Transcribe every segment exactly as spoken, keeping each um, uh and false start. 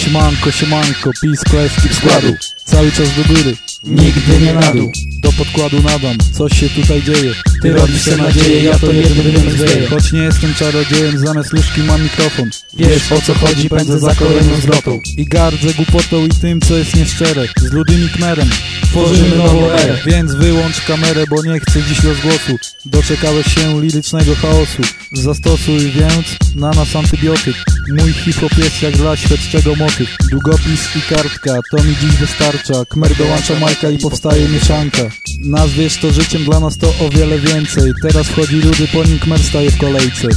Siemanko, siemanko, pis kleszki składu. Cały czas do góry, nigdy nie na dół. do podkładu nadam, coś się tutaj dzieje. Ty robisz tę nadzieję, ja to jednym dymem zwieję. Choć nie jestem czarodziejem, zamiast lóżki mam mikrofon. Wiesz o co chodzi, pędzę za kolejną zwrotą. I gardzę głupotą i tym, co jest nieszczere. Z Ludym Kmerem Tworzymy nową erę. Więc wyłącz kamerę, bo nie chcę dziś rozgłosu. Doczekałeś się lirycznego chaosu. Zastosuj więc na nas antybiotyk. Mój hip-hop jest jak dla śledczego motyw. Długopis i kartka, to mi dziś wystarcza. Kmer dołącza Majka i powstaje mieszanka. Nazwiesz to życiem, dla nas to o wiele więcej. Teraz wchodzi Ludy, po nim Kmer staje w kolejce.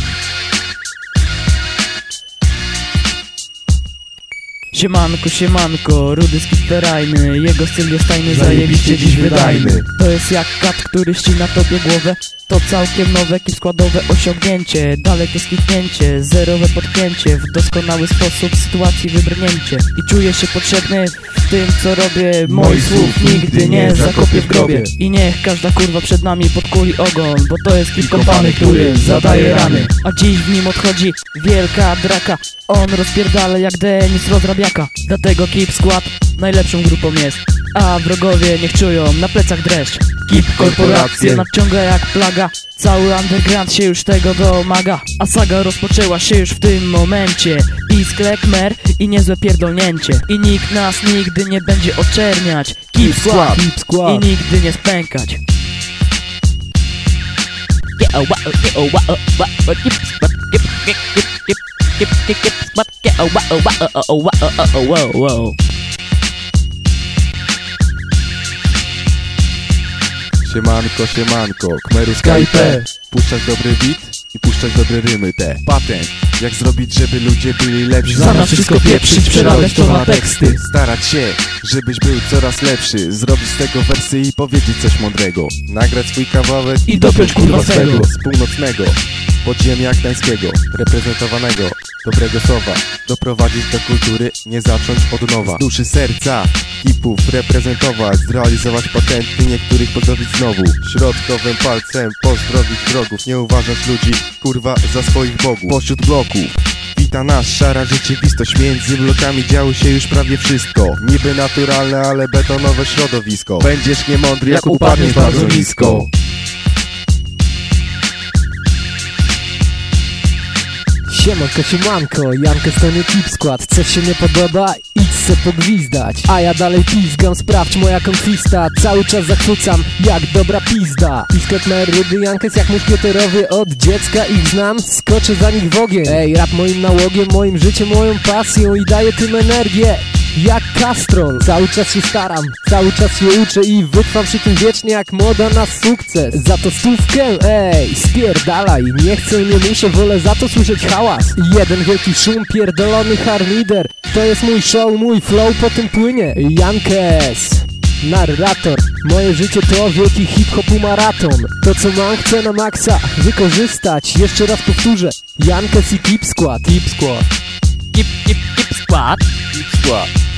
Siemanko, siemanko, Rudy skisterajny. Jego styl jest tajny, zajebiście dziś wydajny. To jest jak kat, który ścina tobie głowę. To całkiem nowe, kip składowe osiągnięcie. Dalekie skliknięcie, zerowe podpięcie. W doskonały sposób sytuacji wybrnięcie. I czuję się potrzebny w tym, co robię. Moich słów nigdy nie zakopię w grobie. I niech każda kurwa przed nami podkuli ogon, bo to jest kip kompany, który zadaje rany. A dziś w nim odchodzi wielka draka. On rozpierdala jak Denis rozrabiaka. Dlatego Kip Skład najlepszą grupą jest. A wrogowie niech czują na plecach dreszcz. Kip korporacje nadciąga jak plaga. Cały underground się już tego domaga. A saga rozpoczęła się już w tym momencie. Piskle, Kmer i niezłe pierdolnięcie. I nikt nas nigdy nie będzie oczerniać. Kip Skład i nigdy nie spękać. Siemanko, siemanko, Kmeru Skype. Puszczać dobry beat i puszczać dobre rymy te. Patent, jak zrobić, żeby ludzie byli lepsi. Zamiast wszystko pieprzyć, przerabiać to na teksty. Starać się, żebyś był coraz lepszy. Zrobić z tego wersy i powiedzieć coś mądrego. Nagrać swój kawałek i dopiąć kurwa swego. Z północnego podziemia gdańskiego, reprezentowanego, dobrego słowa. Doprowadzić do kultury, nie zacząć od nowa. Z duszy serca hipów reprezentować, zrealizować patenty, niektórych pozdrowić znowu. Środkowym palcem pozdrowić wrogów. Nie uważać ludzi, kurwa, za swoich bogów. Pośród bloków wita nas szara rzeczywistość. Między blokami działo się już prawie wszystko. Niby naturalne, ale betonowe środowisko. Będziesz niemądry, jak upadniesz bardzo nisko. Siemanko, siemanko, Jankes to nie Kip Skład. Coś się nie podoba? Idź se pogwizdać. A ja dalej pizgam, sprawdź moja konkwista. Cały czas zachwycam, jak dobra pizda. Piskle, Kmer, Rudy, Jankes jak muszkieterowie. Od dziecka ich znam, skoczę za nich w ogień. Ej, rap moim nałogiem, moim życiem, moją pasją. I daję tym energię jak kastrol. Cały czas się staram, cały czas się uczę i wytrwam przy tym wiecznie jak moda na sukces. Za to stówkę, ej, spierdalaj. Nie chcę, nie muszę, wolę za to słyszeć hałas. Jeden wielki szum, pierdolony harmider. To jest mój show, mój flow po tym płynie. Jankes, narrator. Moje życie to wielki hip-hopu maraton. To co mam, chcę na maksa wykorzystać. Jeszcze raz powtórzę, Jankes i Kip Skład. Kip Skład. Kip, kip, kip skład. Kip Skład.